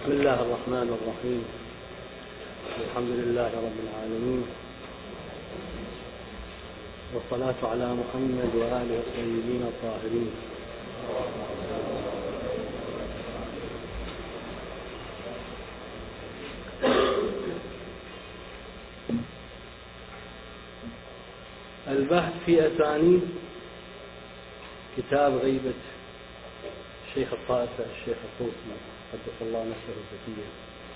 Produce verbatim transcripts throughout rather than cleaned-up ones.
بسم الله الرحمن الرحيم. الحمد لله رب العالمين، والصلاة على محمد وآله الطيبين الطاهرين. البحث في أسانيد كتاب غيبة الشيخ الطائفة الشيخ الطوسي قدس الله نفسه الزكية.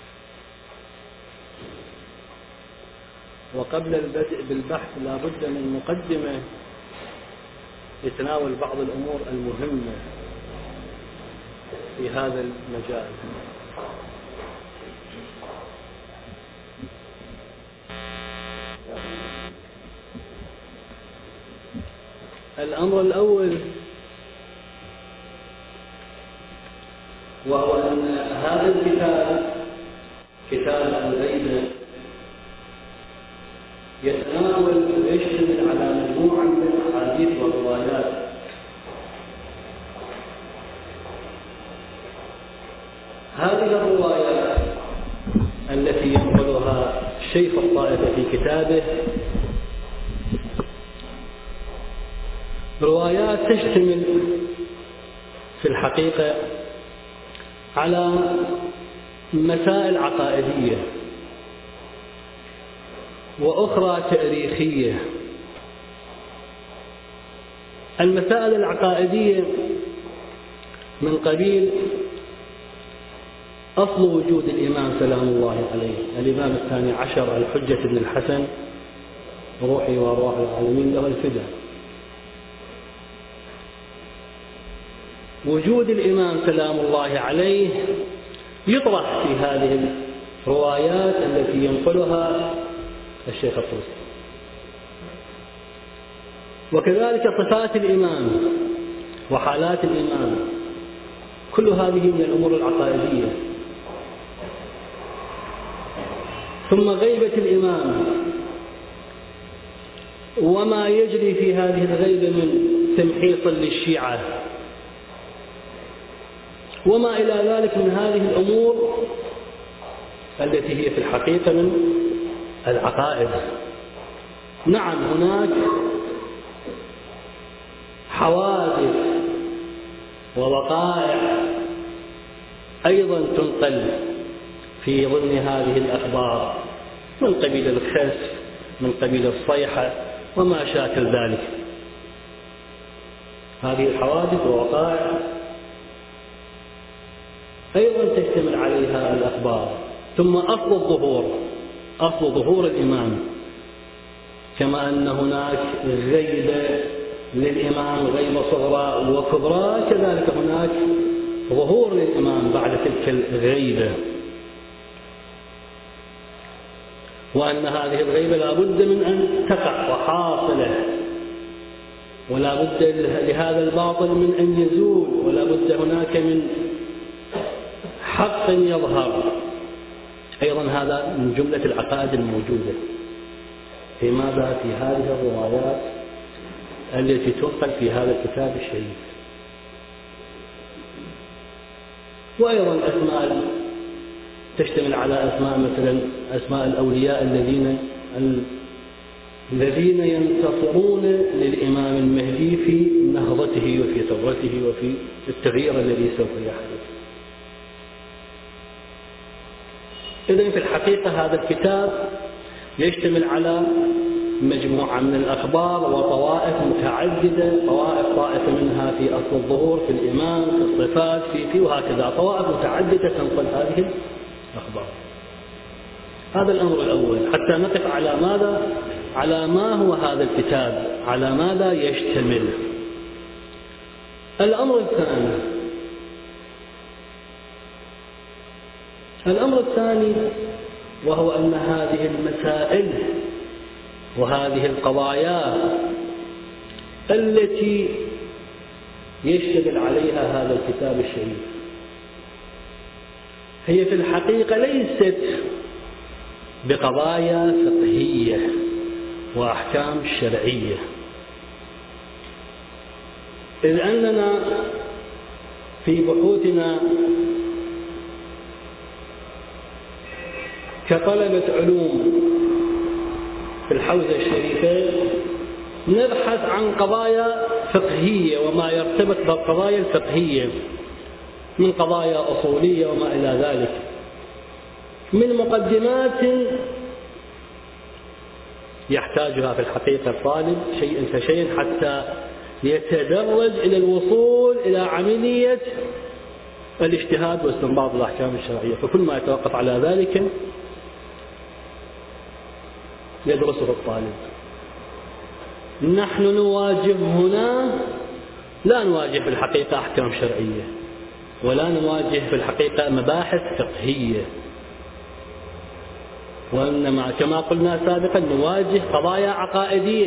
وقبل البدء بالبحث لا بد من مقدمة يتناول بعض الأمور المهمة في هذا المجال. الأمر الأول وهو أن هذا الكتاب كتاب الغيبة يتناول ويشتمل على مجموعة من الأحاديث والروايات هذه الروايات التي ينقلها شيخ الطائفة في كتابه روايات تشتمل في الحقيقة على مسائل عقائدية وأخرى تاريخية. المسائل العقائدية من قبيل أصل وجود الإمام سلام الله عليه الإمام الثاني عشر الحجة بن الحسن روحي وأرواح العالمين له الفداء. وجود الإمام سلام الله عليه يطرح في هذه الروايات التي ينقلها الشيخ الطوسي، وكذلك صفات الإمام وحالات الإمام، كل هذه من الأمور العقائدية. ثم غيبة الإمام وما يجري في هذه الغيبة من تمحيص للشيعة وما إلى ذلك من هذه الأمور التي هي في الحقيقة من العقائد. نعم هناك حوادث ووقائع أيضا تنقل في ضمن هذه الأخبار من قبيل الخسف من قبيل الصيحة وما شاكل ذلك. هذه الحوادث ووقائع أيضا تشتمل عليها الأخبار. ثم أصل الظهور أصل ظهور الإمام، كما أن هناك غيبة للإمام غيبة صغرى وكبرى، كذلك هناك ظهور للإمام بعد تلك الغيبة، وأن هذه الغيبة لا بد من أن تقع وحاصلة، ولا بد لهذا الباطل من أن يزول، ولا بد هناك من حق يظهر. أيضا هذا من جملة العقائد الموجودة في ماذا في هذه الروايات التي تنقل في هذا الكتاب الشريف. وأيضا أسماء تشتمل على أسماء مثلا أسماء الأولياء الذين الذين ينتصرون للإمام المهدي في نهضته وفي ثورته وفي التغيير الذي سوف يحدث. إذن في الحقيقة هذا الكتاب يشتمل على مجموعة من الأخبار وطوائف متعددة، طوائف طائفة منها في أصل الظهور في الإمام في الصفات في في وهكذا طوائف متعددة تنقل هذه الأخبار. هذا الأمر الأول حتى نقف على ماذا على ما هو هذا الكتاب، على ماذا يشتمل. الأمر الثاني الأمر الثاني وهو أن هذه المسائل وهذه القضايا التي يشتمل عليها هذا الكتاب الشريف هي في الحقيقة ليست بقضايا فقهية وأحكام شرعية، إذ أننا في بحوثنا كطلبة علوم في الحوزة الشريفة نبحث عن قضايا فقهية وما يرتبط بالقضايا الفقهية من قضايا أصولية وما إلى ذلك، من مقدمات يحتاجها في الحقيقة الطالب شيئا فشيئا حتى يتدرج إلى الوصول إلى عملية الاجتهاد واستنباط الأحكام الشرعية. فكل ما يتوقف على ذلك يدرسه الطالب. نحن نواجه هنا، لا نواجه في الحقيقة أحكام شرعية، ولا نواجه في الحقيقة مباحث فقهية، وإنما كما قلنا سابقا نواجه قضايا عقائدية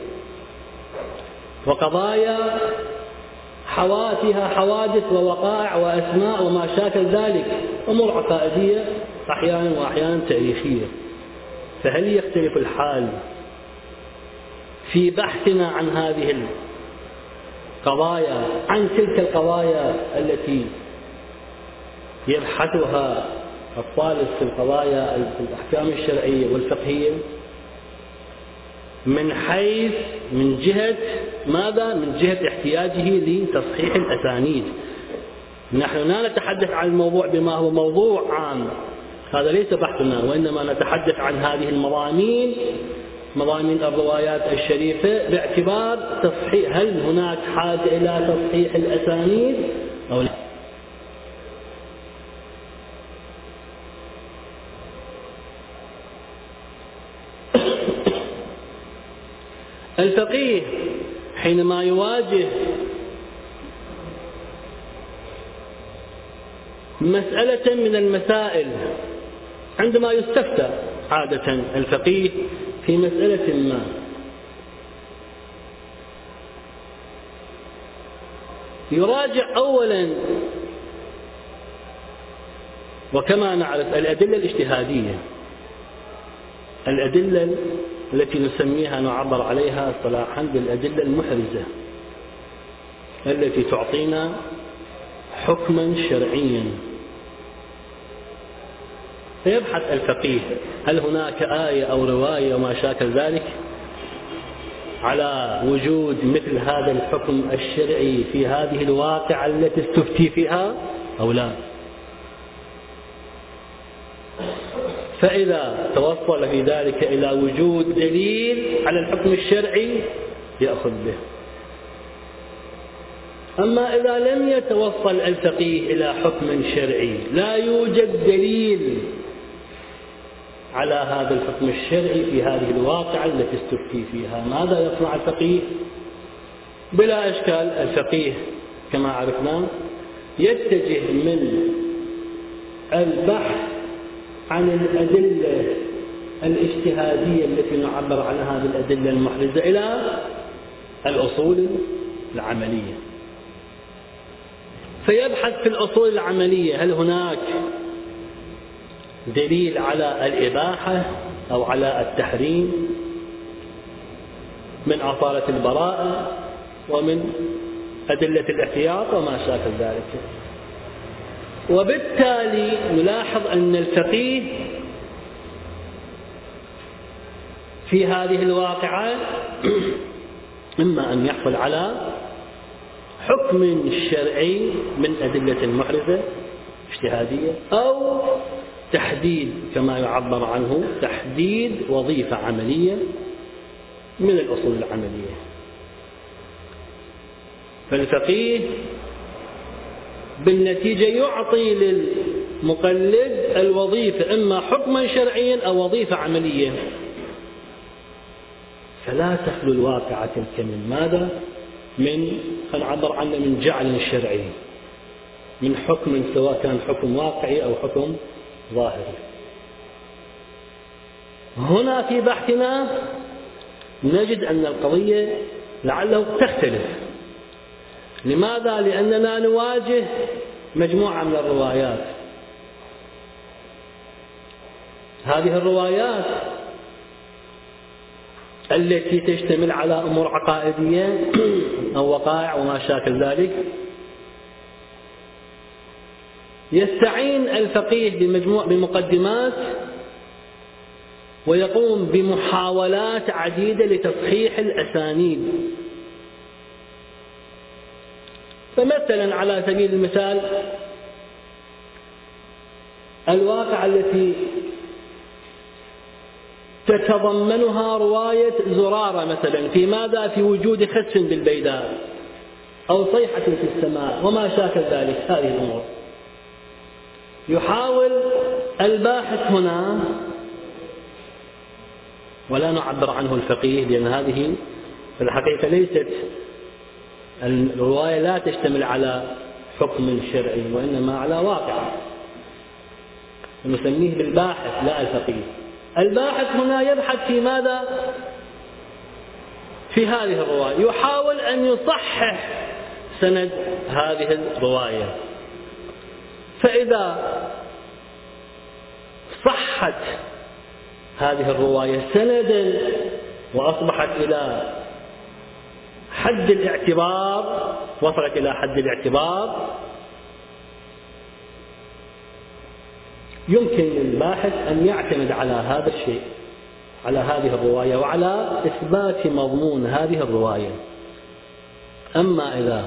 وقضايا حواتها حوادث ووقائع وأسماء وما شاكل ذلك، أمور عقائدية أحيانا وأحيانا تاريخية. فهل يختلف الحال في بحثنا عن هذه القضايا عن تلك القضايا التي يبحثها الطالب في القضايا في الأحكام الشرعية والفقهية من حيث من جهة ماذا؟ من جهة احتياجه لتصحيح الأسانيد. نحن لا نتحدث عن الموضوع بما هو موضوع عام، هذا ليس بحثنا، وإنما نتحدث عن هذه المضامين، مضامين الروايات الشريفة، باعتبار تصحيح هل هناك حاجة إلى تصحيح الأسانيد أو لا. الفقيه حينما يواجه مسألة من المسائل، عندما يستفتى عادة الفقيه في مسألة ما، يراجع أولا وكما نعرف الأدلة الاجتهادية، الأدلة التي نسميها نعبر عليها اصطلاحا بالأدلة المحرزة التي تعطينا حكما شرعيا. فيبحث الفقيه هل هناك آية أو رواية وما شاكل ذلك على وجود مثل هذا الحكم الشرعي في هذه الواقعة التي استفتي فيها أو لا. فإذا توصل في ذلك إلى وجود دليل على الحكم الشرعي يأخذ به. أما إذا لم يتوصل الفقيه إلى حكم شرعي، لا يوجد دليل على هذا الحكم الشرعي في هذه الواقعة التي استفتي فيها، ماذا يصنع الفقيه؟ بلا إشكال الفقيه كما عرفنا يتجه من البحث عن الأدلة الاجتهادية التي نعبر عنها بالأدلة المحرزة إلى الأصول العملية. فيبحث في الأصول العملية هل هناك دليل على الإباحة أو على التحريم من أصالة البراءة ومن أدلة الاحتياط وما شاكل ذلك. وبالتالي نلاحظ أن الفقيه في هذه الواقعة إما أن يحصل على حكم شرعي من أدلة محرزة اجتهادية، أو تحديد كما يعبر عنه تحديد وظيفة عملية من الأصول العملية. فالفقيه بالنتيجة يعطي للمقلد الوظيفة إما حكما شرعيا أو وظيفة عملية، فلا تخلو الواقعة تلك من ماذا؟ من نعبر عنه من جعل شرعي، من حكم سواء كان حكم واقعي أو حكم ظاهري. هنا في بحثنا نجد أن القضية لعله تختلف. لماذا؟ لأننا نواجه مجموعة من الروايات. هذه الروايات التي تشتمل على أمور عقائدية أو وقائع وما شاكل ذلك، يستعين الفقيه بمجموع بمقدمات ويقوم بمحاولات عديدة لتصحيح الأسانيد. فمثلا على سبيل المثال الواقعة التي تتضمنها رواية زرارة مثلا في ماذا؟ في وجود خس بالبيداء أو صيحة في السماء وما شاكل ذلك، هذه الأمور. يحاول الباحث هنا، ولا نعبر عنه الفقيه لأن هذه في الحقيقة ليست الرواية، لا تشتمل على حكم شرعي وإنما على واقع، نسميه بالباحث لا الفقيه. الباحث هنا يبحث في ماذا؟ في هذه الرواية، يحاول أن يصحح سند هذه الرواية. فإذا صحت هذه الرواية سندا وأصبحت إلى حد الاعتبار، وصلت إلى حد الاعتبار، يمكن للباحث أن يعتمد على هذا الشيء، على هذه الرواية وعلى إثبات مضمون هذه الرواية. أما إذا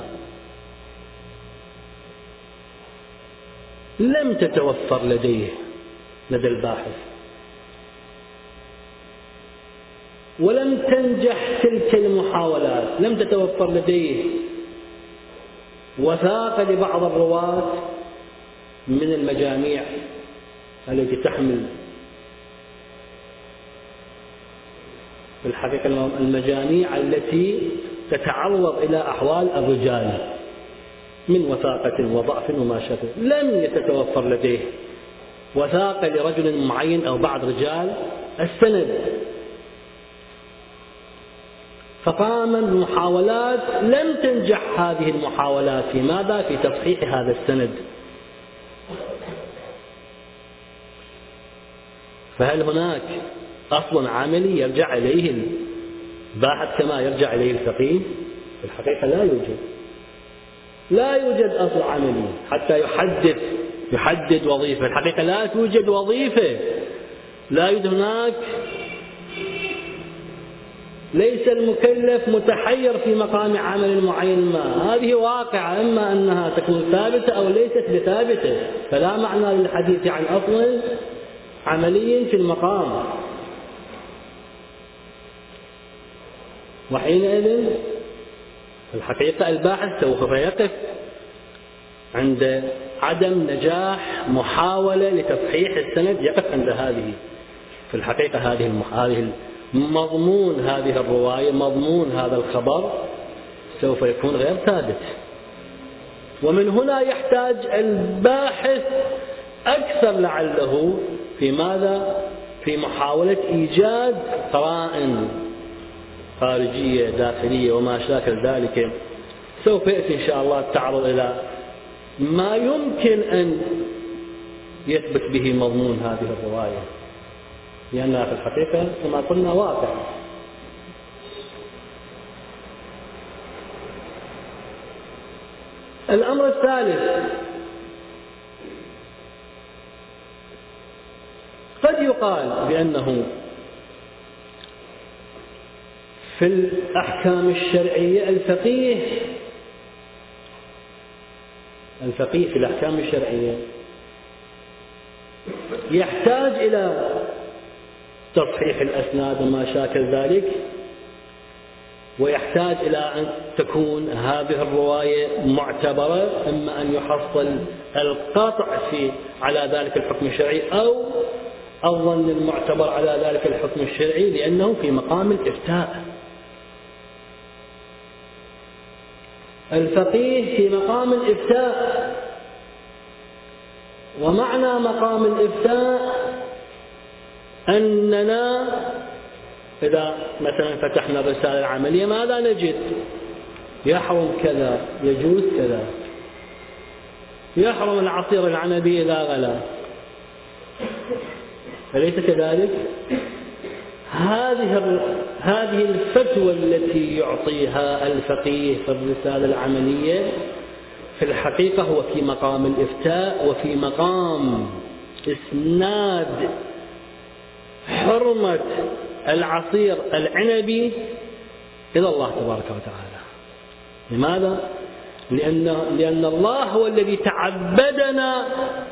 لم تتوفر لديه لدى الباحث ولم تنجح تلك المحاولات، لم تتوفر لديه وثاقة لبعض الرواة من المجاميع التي تحمل في الحقيقة المجاميع التي تتعرض إلى أحوال الرجال من وثاقة وضعف وما شابه، لم يتتوفر لديه وثاقة لرجل معين أو بعض رجال السند، فقام المحاولات، لم تنجح هذه المحاولات في ماذا؟ في تصحيح هذا السند. فهل هناك أصل عملي يرجع إليه الباحث كما يرجع إليه الفقيه؟ في الحقيقة لا يوجد، لا يوجد أصل عملي حتى يحدد يحدد وظيفة. في الحقيقة لا توجد وظيفة، لا يوجد هناك، ليس المكلف متحير في مقام عمل معين ما، هذه واقعة إما أنها تكون ثابتة أو ليست بثابتة، فلا معنى للحديث عن أصل عملي في المقام. وحينئذ في الحقيقة الباحث سوف يقف عند عدم نجاح محاولة لتصحيح السند، يقف عند هذه. في الحقيقة هذه هذه مضمون هذه الرواية، مضمون هذا الخبر سوف يكون غير ثابت، ومن هنا يحتاج الباحث أكثر لعله في ماذا؟ في محاولة إيجاد قرائن خارجية داخلية وما شاكل ذلك. سوف يأتي إن شاء الله التعرض إلى ما يمكن أن يثبت به مضمون هذه الرواية، لأنها في الحقيقة كما قلنا واقع. الأمر الثالث، قد يقال بأنه في الأحكام الشرعية الفقيه الفقيه في الأحكام الشرعية يحتاج إلى تصحيح الأسناد وما شاكل ذلك، ويحتاج إلى أن تكون هذه الرواية معتبرة، إما أن يحصل القطع في على ذلك الحكم الشرعي أو الظن المعتبر على ذلك الحكم الشرعي، لأنه في مقام الإفتاء. الفقيه في مقام الإفتاء، ومعنى مقام الإفتاء أننا إذا مثلا فتحنا الرسالة العملية ماذا نجد؟ يحرم كذا، يجوز كذا، يحرم العصير العنبي إذا غلا، أليس كذلك؟ هذه هذه الفتوى التي يعطيها الفقيه في الرسالة العملية في الحقيقة هو في مقام الإفتاء وفي مقام إسناد حرمة العصير العنبي إلى الله تبارك وتعالى. لماذا؟ لأن, لأن الله هو الذي تعبدنا.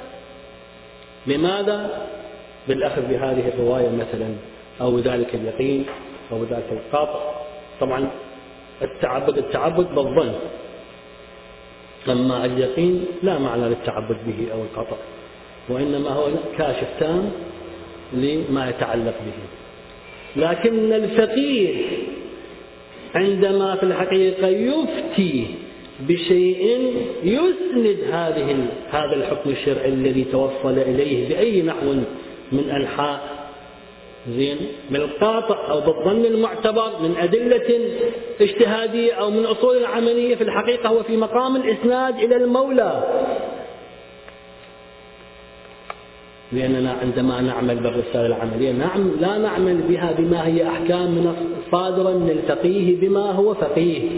لماذا؟ بالأخذ بهذه الرواية مثلا، أو ذلك اليقين، أو ذلك القاطع. طبعا التعبد التعبد بالظن، أما اليقين لا معنى للتعبد به أو القطع، وإنما هو كاشف تام لما يتعلق به. لكن الفقيه عندما في الحقيقة يفتي بشيء يسند هذه هذا الحكم الشرعي الذي توصل إليه بأي نحو من أنحاء زين بالقاطع أو بالظن المعتبر من أدلة اجتهادية أو من أصول عملية، في الحقيقة هو في مقام الإسناد إلى المولى. لأننا عندما نعمل بالرسالة العملية نعم لا نعمل بها بما هي أحكام من صادرة من الفقيه بما هو فقيه،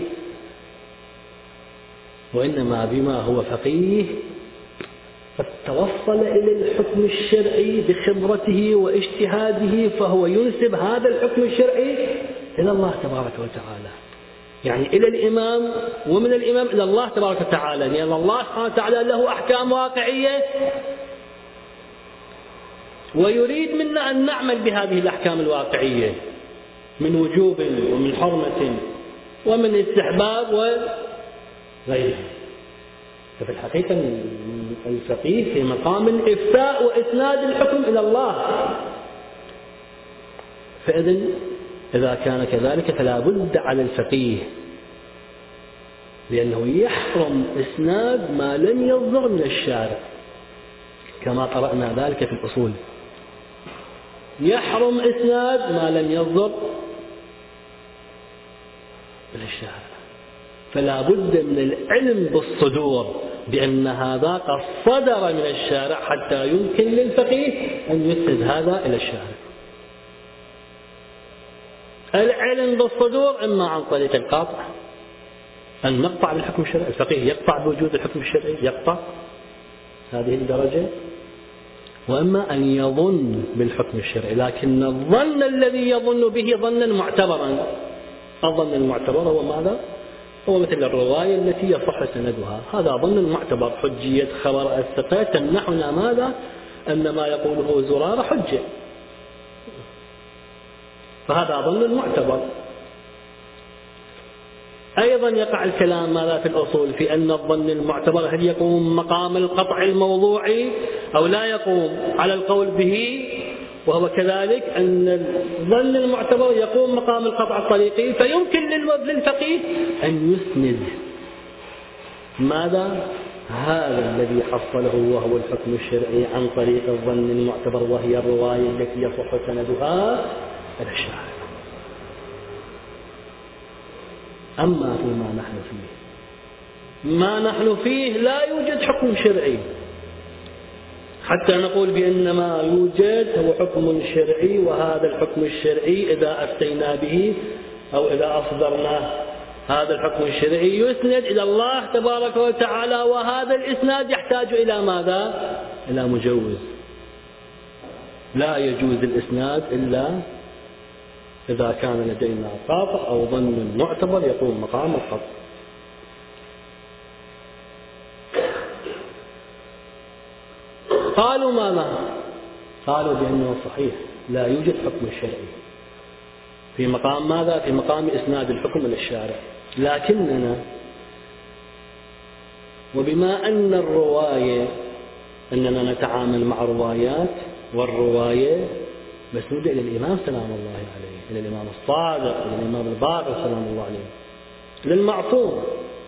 وإنما بما هو فقيه قد توصل إلى الحكم الشرعي بخبرته واجتهاده، فهو ينسب هذا الحكم الشرعي إلى الله تبارك وتعالى، يعني إلى الإمام، ومن الإمام إلى الله تبارك وتعالى، لأن الله سبحانه وتعالى له أحكام واقعية ويريد منا أن نعمل بهذه الأحكام الواقعية من وجوب ومن حرمة ومن استحباب وغيره. ففي الحقيقة الفقيه في مقام الإفتاء وإسناد الحكم إلى الله. فإذن إذا كان كذلك فلا بد على الفقيه، لأنه يحرم إسناد ما لم يصدر من الشارع، كما قرأنا ذلك في الأصول، يحرم إسناد ما لم يصدر من الشارع. فلا بد من العلم بالصدور بأن هذا قد صدر من الشارع حتى يمكن للفقيه أن يسند هذا إلى الشارع. العلم بالصدور إما عن طريق القاطع، أن نقطع بالحكم الشرعي، الفقيه يقطع بوجود الحكم الشرعي، يقطع هذه الدرجة، وإما أن يظن بالحكم الشرعي، لكن الظن الذي يظن به ظنا معتبرا. الظن المعتبر هو ماذا؟ هو مثل الرواية التي يصح سندها، هذا ظن معتبر، حجية خبر الثقة تمنحنا ماذا؟ أن ما يقوله زرارة حجة، فهذا ظن معتبر. أيضا يقع الكلام ماذا في الأصول في أن الظن المعتبر هل يقوم مقام القطع الموضوعي أو لا يقوم، على القول به، وهو كذلك أن الظن المعتبر يقوم مقام القطع الطريقي، فيمكن للفقيه أن يسند ماذا؟ هذا الذي حصله وهو الحكم الشرعي عن طريق الظن المعتبر، وهي الرواية التي يصح سندها إلى الشارع. أما فيما نحن فيه، ما نحن فيه لا يوجد حكم شرعي حتى نقول بأن ما يوجد هو حكم شرعي، وهذا الحكم الشرعي إذا أفتينا به أو إذا أصدرناه هذا الحكم الشرعي يسند إلى الله تبارك وتعالى، وهذا الإسناد يحتاج إلى ماذا؟ إلى مجوز. لا يجوز الإسناد إلا إذا كان لدينا قاطع أو ظن معتبر يقوم مقام القطع. قالوا ماذا؟ قالوا بأنه صحيح لا يوجد حكم شرعي في مقام ماذا؟ في مقام إسناد الحكم إلى الشارع، لكننا وبما أن الرواية أننا نتعامل مع روايات، والرواية مسنودة إلى الإمام سلام الله عليه، إلى الإمام الصادق، إلى الإمام الباقر سلام الله عليه، للمعصوم.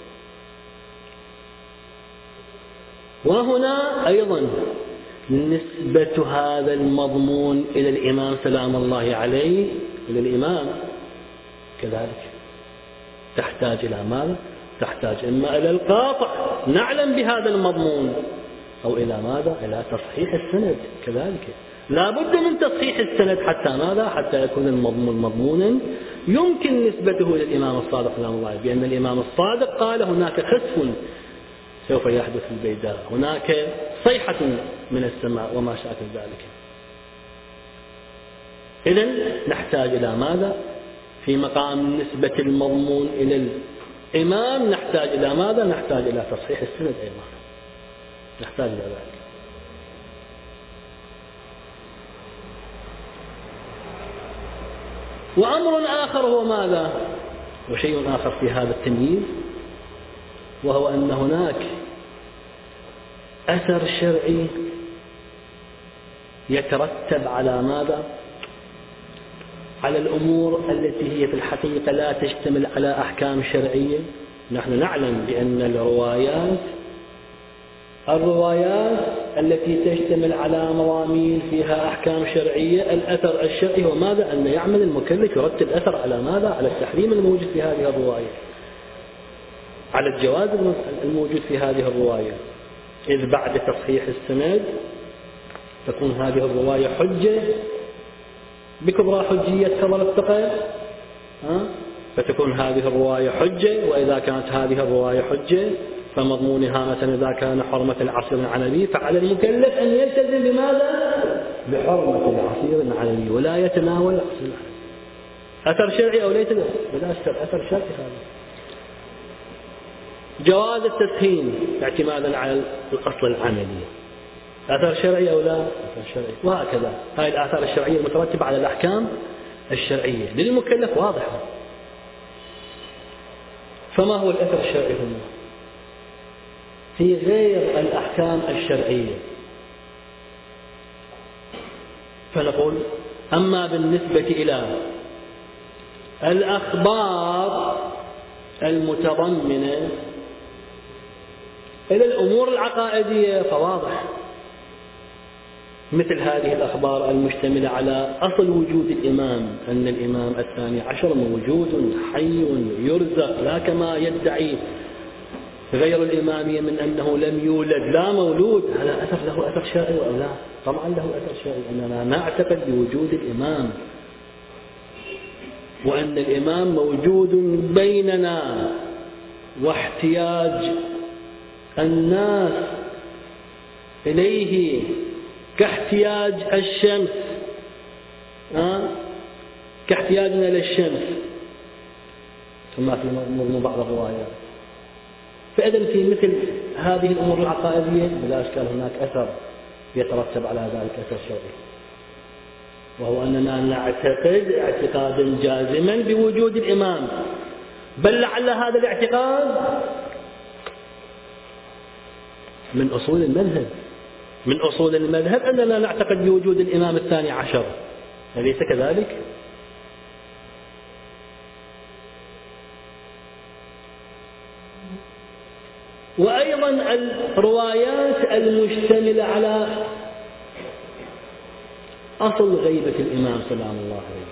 وهنا أيضا نسبة هذا المضمون إلى الإمام سلام الله عليه، إلى الإمام كذلك تحتاج إلى ماذا؟ تحتاج إما إلى القاطع نعلم بهذا المضمون، أو إلى ماذا؟ إلى تصحيح السند كذلك. لا بد من تصحيح السند حتى ماذا؟ حتى يكون المضمون مضمونا يمكن نسبته إلى الإمام الصادق سلام الله عليه، بأن الإمام الصادق قال هناك خسف سوف يحدث في البيداء، هناك صيحة من السماء وما شاكل ذلك. إذن نحتاج إلى ماذا؟ في مقام نسبة المضمون إلى الإمام نحتاج إلى ماذا؟ نحتاج إلى تصحيح السند أيضا، نحتاج إلى ذلك. وأمر آخر هو ماذا؟ وشيء آخر في هذا التمييز، وهو أن هناك أثر شرعي يترتب على ماذا؟ على الأمور التي هي في الحقيقة لا تشتمل على أحكام شرعية. نحن نعلم بأن الروايات الروايات التي تشتمل على مضامين فيها أحكام شرعية، الأثر الشرعي هو ماذا؟ أن يعمل المكلف يرتب أثر على ماذا؟ على التحريم الموجود في هذه الرواية، على الجواز الموجود في هذه الرواية. إذ بعد تصحيح السند تكون هذه الرواية حجة بكبرى حجية خبر الثقل، فتكون هذه الرواية حجة. وإذا كانت هذه الرواية حجة فمضمونها مثلا إذا كان حرمة العصير العنبي فعلى المكلف أن يلتزم بماذا؟ بحرمة العصير العنبي ولا يتناول العصير العنبي. أثر شرعي أو ليس له؟ بلا أثر شرعي. هذا جواز التسخين اعتمادا على الأصل العملي، أثر شرعي أو لا؟ أثر شرعي. وهكذا هذه الآثار الشرعية المترتبة على الأحكام الشرعية للمكلف واضحة. فما هو الأثر الشرعي هنا؟ في غير الأحكام الشرعية فنقول أما بالنسبة إلى الأخبار المتضمنة إلى الأمور العقائدية فواضح، مثل هذه الأخبار المشتملة على أصل وجود الإمام، أن الإمام الثاني عشر موجود حي يرزق، لا كما يدعي غير الإمامية من أنه لم يولد لا مولود. هذا أثر له أثر شرعي أو لا؟ طبعا له أثر شرعي، أننا نعتقد بوجود الإمام وأن الإمام موجود بيننا، واحتياج الناس إليه كاحتياج الشمس، أه؟ كاحتياجنا للشمس كما في مضمون بعض الروايات. فإذا في مثل هذه الأمور العقائدية بلا إشكال هناك أثر يترتب على ذلك أثر شرعي، وهو أننا نعتقد اعتقادا جازما بوجود الإمام، بل لعل هذا الاعتقاد من أصول المذهب من أصول المذهب أننا نعتقد بوجود الإمام الثاني عشر، أليس كذلك؟ وأيضا الروايات المشتملة على أصل غيبة الإمام سلام الله عليه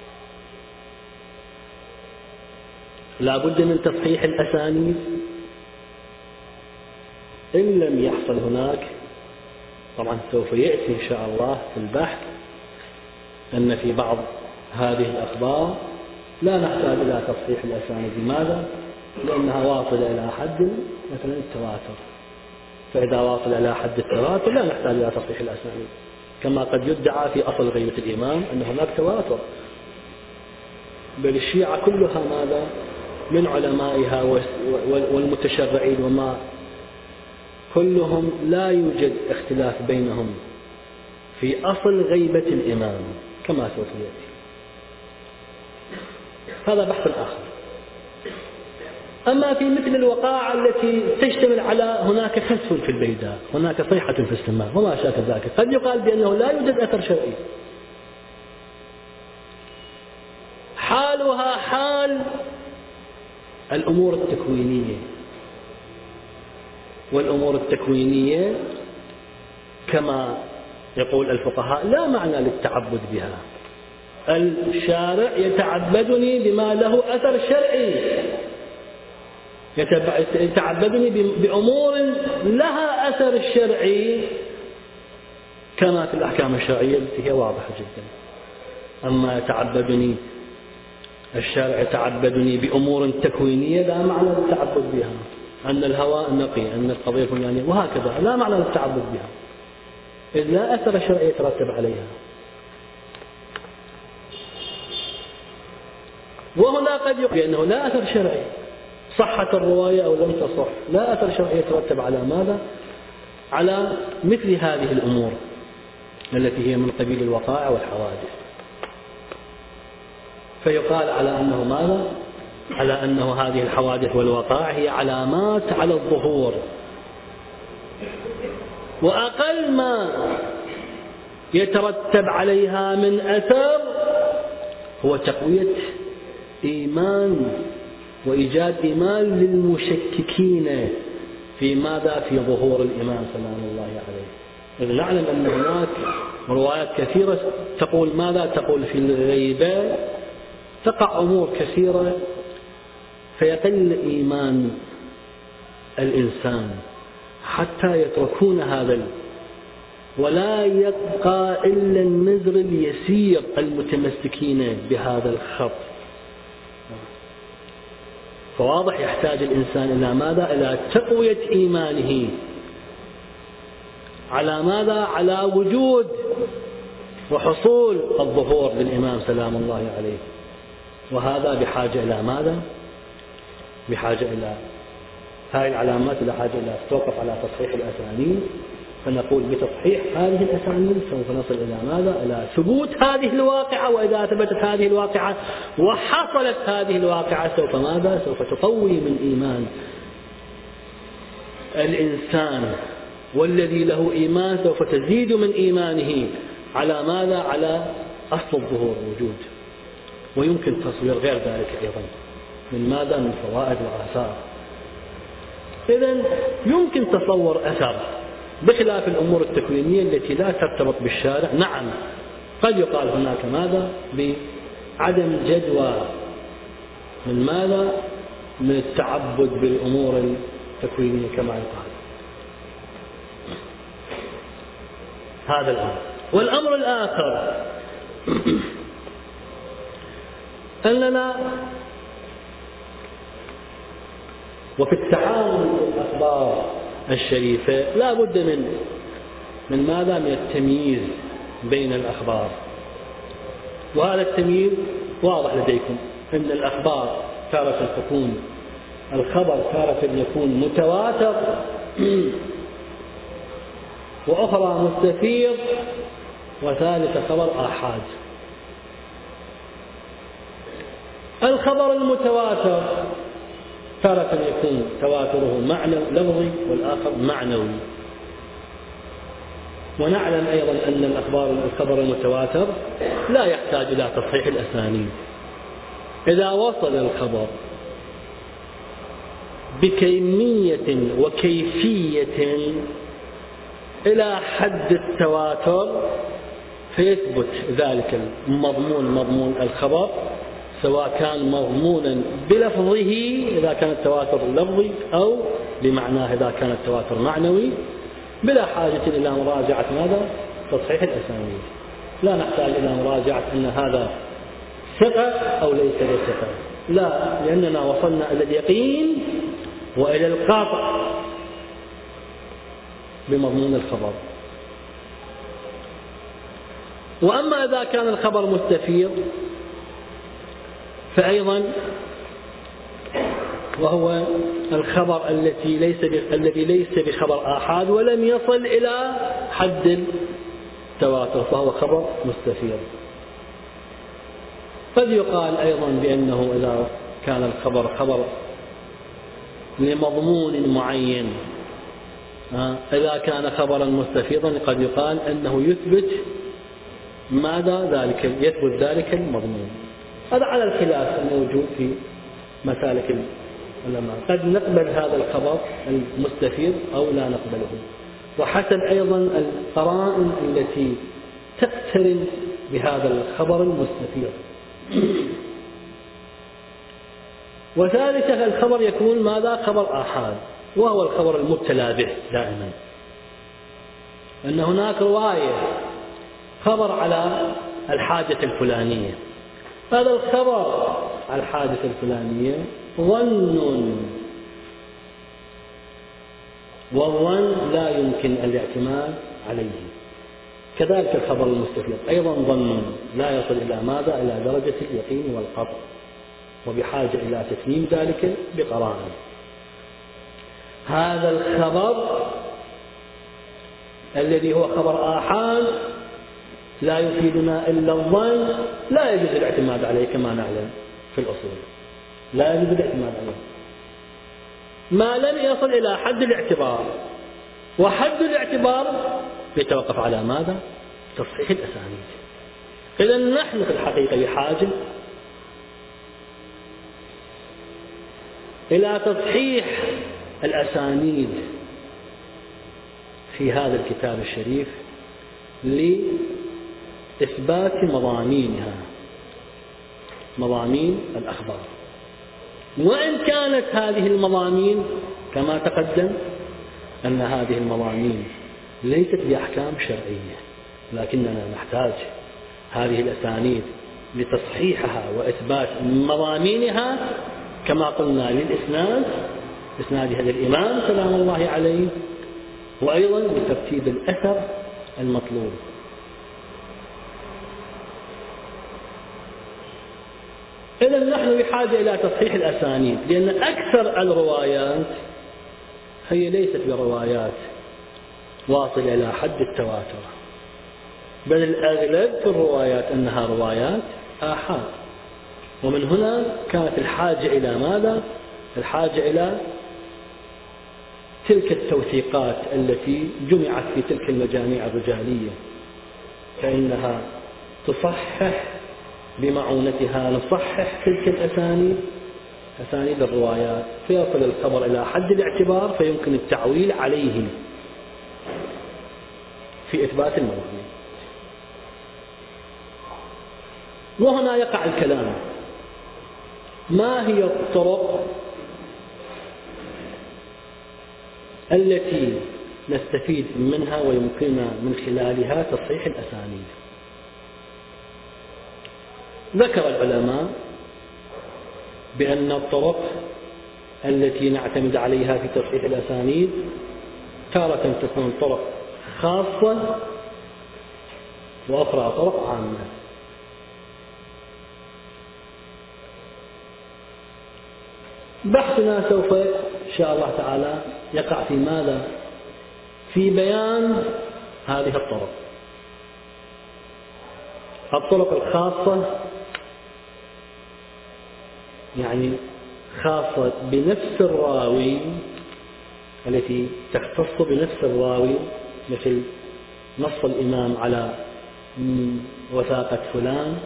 لا بد من تصحيح الأسانيد. إن لم يحصل هناك، طبعا سوف يأتي إن شاء الله في البحث أن في بعض هذه الأخبار لا نحتاج إلى تصحيح الأسانيد. لماذا؟ لأنها واصلة إلى حد مثلا التواتر، فإذا واصل إلى حد التواتر لا نحتاج إلى تصحيح الأسانيد، كما قد يدعى في أصل غيبة الإمام أن هناك تواتر. بل الشيعة كلها ماذا؟ من علمائها والمتشرعين وما كلهم لا يوجد اختلاف بينهم في أصل غيبة الإمام كما سوف يأتي. هذا بحث آخر. أما في مثل الوقائع التي تشتمل على هناك خسف في البيداء، هناك صيحة في السماء وما شاكل ذلك، قد يقال بأنه لا يوجد أثر شرعي، حالها حال الأمور التكوينية. والأمور التكوينية كما يقول الفقهاء لا معنى للتعبد بها. الشارع يتعبدني بما له أثر شرعي، يتعبدني بأمور لها أثر شرعي كما في الأحكام الشرعية التي هي واضحة جدا. أما يتعبدني الشارع يتعبدني بأمور تكوينية لا معنى للتعبد بها، أن الهواء نقي، أن القضية الفلانية وهكذا، لا معنى للتعبد بها إذ لا أثر شرعي يترتب عليها. وهنا قد يقول أنه لا أثر شرعي، صحت الرواية أو لم تصح، لا أثر شرعي يترتب على ماذا؟ على مثل هذه الأمور التي هي من قبيل الوقائع والحوادث. فيقال على أنه ماذا؟ على أنه هذه الحوادث والوقائع هي علامات على الظهور، وأقل ما يترتب عليها من أثر هو تقوية إيمان وإيجاد إيمان للمشككين في ماذا؟ في ظهور الإمام سلام الله عليه. إذ نعلم أن هناك روايات كثيرة تقول ماذا؟ تقول في الغيبة تقع أمور كثيرة فيقل إيمان الإنسان حتى يتركون هذا، ولا يبقى إلا النذر اليسير المتمسكين بهذا الخط. فواضح يحتاج الإنسان إلى ماذا؟ إلى تقوية إيمانه على ماذا؟ على وجود وحصول الظهور للإمام سلام الله عليه. وهذا بحاجة إلى ماذا؟ بحاجة إلى هذه العلامات، إلى حاجة إلى توقف على تصحيح الأسانيد. فنقول بتصحيح هذه الأسانيد سوف نصل إلى ماذا؟ إلى ثبوت هذه الواقعة. وإذا ثبتت هذه الواقعة وحصلت هذه الواقعة سوف ماذا؟ سوف تقوي من إيمان الإنسان، والذي له إيمان سوف تزيد من إيمانه على ماذا؟ على أصل الظهور وجود. ويمكن تصوير غير ذلك أيضا من ماذا؟ من فوائد وآثار. إذن يمكن تصور أثر بخلاف الأمور التكوينية التي لا ترتبط بالشارع. نعم قد يقال هناك ماذا؟ بعدم جدوى من ماذا؟ من التعبد بالأمور التكوينية كما يقال. هذا الأمر. والأمر الآخر أننا وفي التعامل بالأخبار الشريفة لا بد من من ماذا؟ من التمييز بين الأخبار. وهذا التمييز واضح لديكم، أن الأخبار تارة تكون الخبر تارة يكون متواتر، وأخرى مستفيض، وثالث خبر آحاد. الخبر المتواتر تارة يكون تواتره معنى لفظي والآخر معنوي. ونعلم أيضا أن الأخبار الخبر المتواتر لا يحتاج إلى تصحيح الأسانيد. إذا وصل الخبر بكمية وكيفية إلى حد التواتر فيثبت ذلك المضمون مضمون الخبر، سواء كان مضمونا بلفظه إذا كان التواتر لفظي أو بمعناه إذا كان التواتر معنوي، بلا حاجة إلى مراجعة ماذا؟ تصحيح الأسانيد. لا نحتاج إلى مراجعة أن هذا ثقة أو ليس بثقة، لا، لأننا وصلنا إلى اليقين وإلى القاطع بمضمون الخبر. وأما إذا كان الخبر مستفيض فأيضا وهو الخبر التي ليس الذي ليس بخبر آحاد ولم يصل إلى حد التواتر فهو خبر مستفيض. قد يقال أيضا بأنه إذا كان الخبر خبر لمضمون معين، إذا كان خبرا مستفيضا قد يقال أنه يثبت ماذا؟ ذلك يثبت ذلك المضمون. هذا على الخلاف الموجود في مسالك العلماء، قد نقبل هذا الخبر المستفيض أو لا نقبله، وحسب أيضا القرائن التي تقترن بهذا الخبر المستفيض. وثالثا الخبر يكون ماذا؟ خبر آحاد، وهو الخبر المبتلى به دائما، أن هناك رواية خبر على الحادثة الفلانية، هذا الخبر على الحادثة الفلانية ظن، والظن لا يمكن الاعتماد عليه. كذلك الخبر المستفيض أيضا ظن لا يصل إلى ماذا؟ إلى درجة اليقين والقطع. وبحاجة إلى تتميم ذلك بقرائن. هذا الخبر الذي هو خبر آحاد لا يفيدنا إلا الظن، لا يجوز الاعتماد عليه كما نعلم في الأصول، لا يجوز الاعتماد عليه ما لم يصل إلى حد الاعتبار، وحد الاعتبار يتوقف على ماذا؟ تصحيح الأسانيد. إذا نحن في الحقيقة بحاجة إلى تصحيح الأسانيد في هذا الكتاب الشريف لإثبات مضامينها، مضامين الأخبار. وإن كانت هذه المضامين كما تقدم أن هذه المضامين ليست بأحكام شرعية، لكننا نحتاج هذه الأسانيد لتصحيحها وإثبات مضامينها كما قلنا للإسناد، إسناد هذا الإمام سلام الله عليه، وأيضا لترتيب الأثر المطلوب. إذا نحن بحاجة إلى تصحيح الأسانيد، لأن أكثر الروايات هي ليست بروايات واصلة إلى حد التواتر، بل الأغلب في الروايات أنها روايات آحاد. ومن هنا كانت الحاجة إلى ماذا؟ الحاجة إلى تلك التوثيقات التي جمعت في تلك المجاميع الرجالية، فإنها تصحح بمعونتها، نصحح تلك الأسانيد، أسانيد الروايات، فيصل الخبر إلى حد الاعتبار فيمكن التعويل عليه في إثبات المضامين. وهنا يقع الكلام: ما هي الطرق التي نستفيد منها ويمكننا من خلالها تصحيح الأسانيد؟ ذكر العلماء بأن الطرق التي نعتمد عليها في تصحيح الأسانيد تارة تكون طرق خاصة وأخرى طرق عامة. بحثنا سوف إن شاء الله تعالى يقع في ماذا؟ في بيان هذه الطرق. الطرق الخاصة يعني خاصة بنفس الراوي، التي تختص بنفس الراوي، مثل نص الإمام على وثاقة فلان،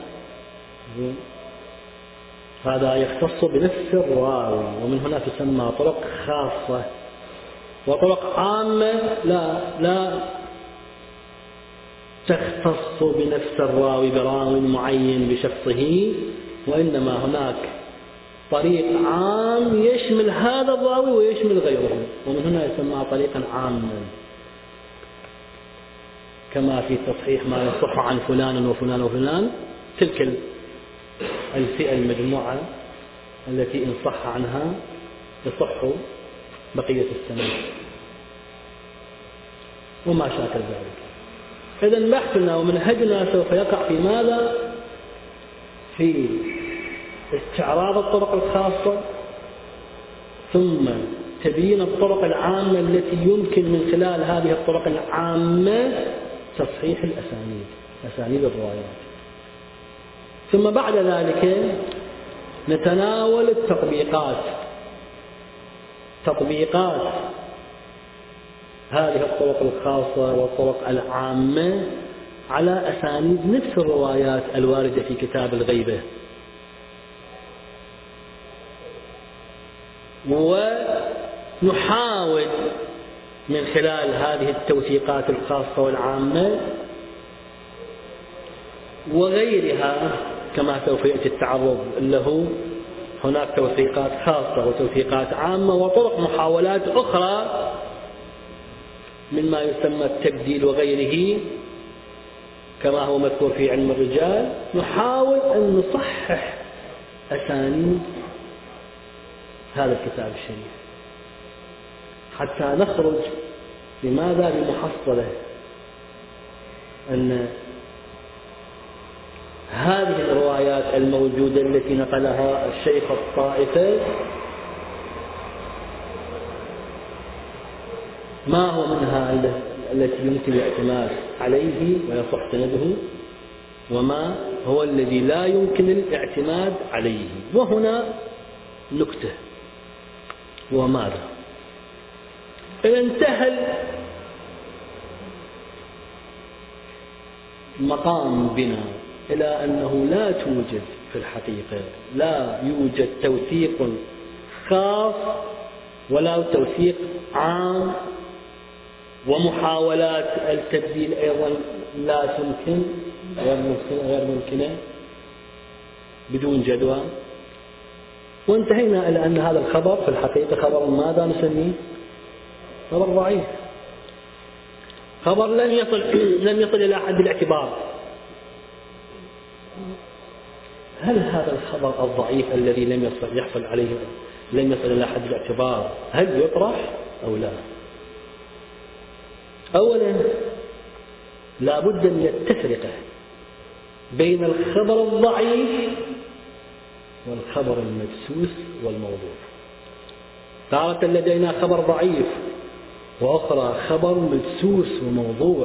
هذا يختص بنفس الراوي، ومن هنا تسمى طرق خاصة. وطرق عامة لا لا تختص بنفس الراوي براوي معين بشخصه، وإنما هناك طريق عام يشمل هذا الراوي ويشمل غيره، ومن هنا يسمى طريقا عاما، كما في تصحيح ما يصح عن فلان وفلان وفلان، تلك الفئة المجموعة التي إن صح عنها يصح بقية السنة وما شاكل ذلك. إذن بحثنا ومنهجنا سوف يقع في ماذا؟ في استعراض الطرق الخاصة، ثم تبيين الطرق العامة التي يمكن من خلال هذه الطرق العامة تصحيح الأسانيد، أسانيد الروايات. ثم بعد ذلك نتناول التطبيقات، تطبيقات هذه الطرق الخاصة والطرق العامة على أسانيد نفس الروايات الواردة في كتاب الغيبة، ونحاول من خلال هذه التوثيقات الخاصة والعامة وغيرها، كما سوف يأتي التعرض له، هناك توثيقات خاصة وتوثيقات عامة وطرق محاولات أخرى مما يسمى التبديل وغيره، كما هو مذكور في علم الرجال. نحاول أن نصحح أسانيد هذا الكتاب الشريف حتى نخرج لماذا؟ بمحصلة أن هذه الروايات الروايات الموجودة التي نقلها الشيخ الطائفة ما هو منها التي يمكن الاعتماد عليه ويصح سنده، وما هو الذي لا يمكن الاعتماد عليه. وهنا نكتة، وماذا؟ إذا انتهى مقام بنا إلى أنه لا توجد في الحقيقة، لا يوجد توثيق خاص ولا توثيق عام، ومحاولات التبديل أيضا لا تمكن، غير ممكنة غير ممكنة بدون جدوى. وانتهينا إلى أن هذا الخبر في الحقيقة خبر ماذا نسميه؟ خبر ضعيف، خبر لم يصل لم يصل إلى حد الاعتبار. هل هذا الخبر الضعيف الذي لم يصل يحصل عليه لم يصل إلى حد الاعتبار هل يطرح أو لا؟ أولا لا بد من التفرقة بين الخبر الضعيف والخبر المدسوس والموضوع. تارة لدينا خبر ضعيف، وأخرى خبر مدسوس وموضوع.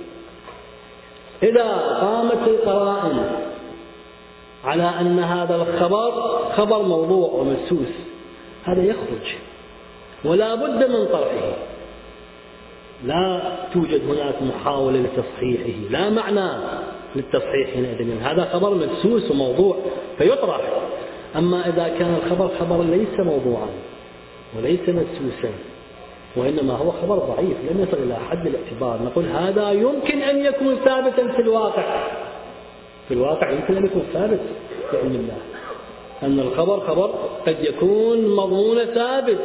إذا قامت القرائن على أن هذا الخبر خبر موضوع ومدسوس، هذا يخرج ولا بد من طرحه، لا توجد هناك محاولة لتصحيحه، لا معنى للتصحيح حينئذ، هذا خبر مدسوس وموضوع فيطرح. أما إذا كان الخبر خبر ليس موضوعا وليس مدسوسا وإنما هو خبر ضعيف لم يصل إلى حد الاعتبار، نقول هذا يمكن أن يكون ثابتا في الواقع. في الواقع يمكن أن يكون ثابت بعلم الله، أن الخبر خبر قد يكون مضمون ثابت،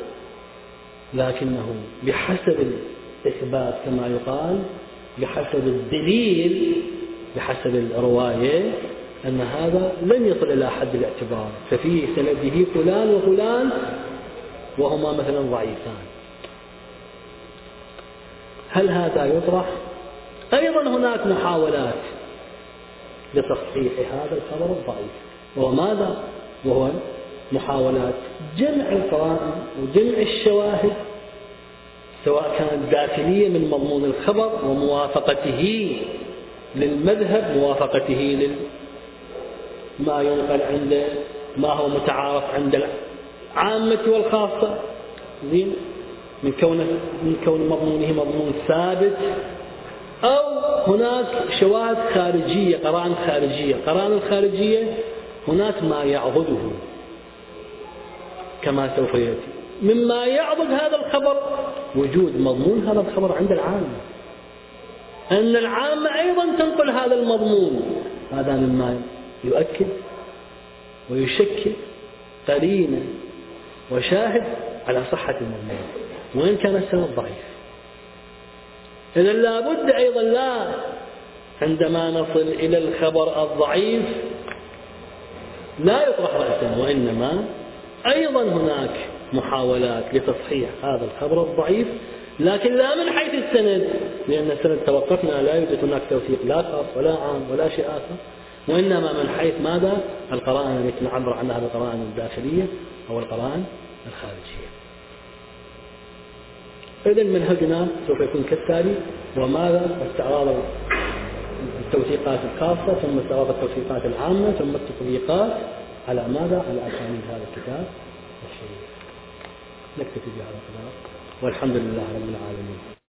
لكنه بحسب الإثبات كما يقال، بحسب الدليل، بحسب الرواية، أن هذا لم يصل إلى حد الاعتبار، ففي سنده فلان وفلان وهما مثلا ضعيفان. هل هذا يطرح؟ أيضا هناك محاولات لتصحيح هذا الخبر الضعيف، وهو ماذا؟ وهو محاولات جمع القرائن وجمع الشواهد، سواء كانت داخلية من مضمون الخبر وموافقته للمذهب، موافقته لما ينقل عند ما هو متعارف عند العامة والخاصة، من كون من كون مضمونه مضمون ثابت، أو هناك شواهد خارجية، قرائن خارجية. قرائن الخارجية هناك ما يعضده كما سوف يأتي. مما يعضد هذا الخبر وجود مضمون هذا الخبر عند العامة، أن العامة أيضا تنقل هذا المضمون، هذا مما يؤكد ويشكل قرينة وشاهد على صحة المضمون وإن كان السند ضعيف. إذا لابد أيضا لا عندما نصل إلى الخبر الضعيف لا يطرح رأسا، وإنما أيضا هناك محاولات لتصحيح هذا الخبر الضعيف، لكن لا من حيث السند، لأن السند توقفنا لا يوجد هناك توثيق لا خاص ولا عام ولا شيء آخر، وإنما من حيث ماذا؟ القرائن التي نعبر عنها بالقرائن الداخلية أو القرائن الخارجية. إذن منهجنا سوف يكون كالتالي: وماذا؟ استعراض التوثيقات الخاصة، ثم استعراض التوثيقات العامة، ثم التطبيقات على ماذا؟ على أسانيد هذا الكتاب الشريف. نكتفي بهذا القدر، والحمد لله رب العالمين.